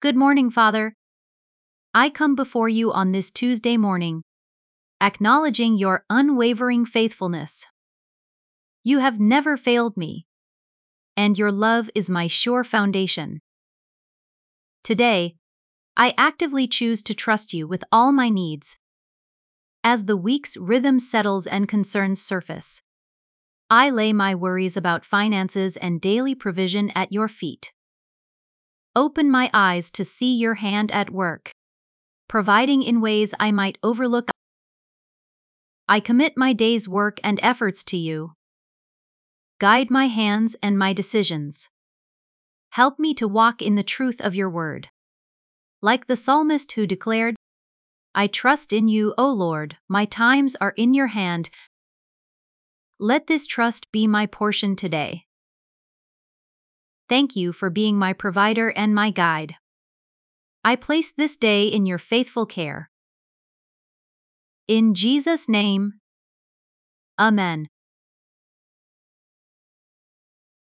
Good morning, Father. I come before you on this Tuesday morning, acknowledging your unwavering faithfulness. You have never failed me, and your love is my sure foundation. Today, I actively choose to trust you with all my needs. As the week's rhythm settles and concerns surface, I lay my worries about finances and daily provision at your feet. Open my eyes to see your hand at work, providing in ways I might overlook. I commit my day's work and efforts to you. Guide my hands and my decisions. Help me to walk in the truth of your word. Like the psalmist who declared, I trust in you, O Lord, my times are in your hand. Let this trust be my portion today. Thank you for being my provider and my guide. I place this day in your faithful care. In Jesus' name, Amen.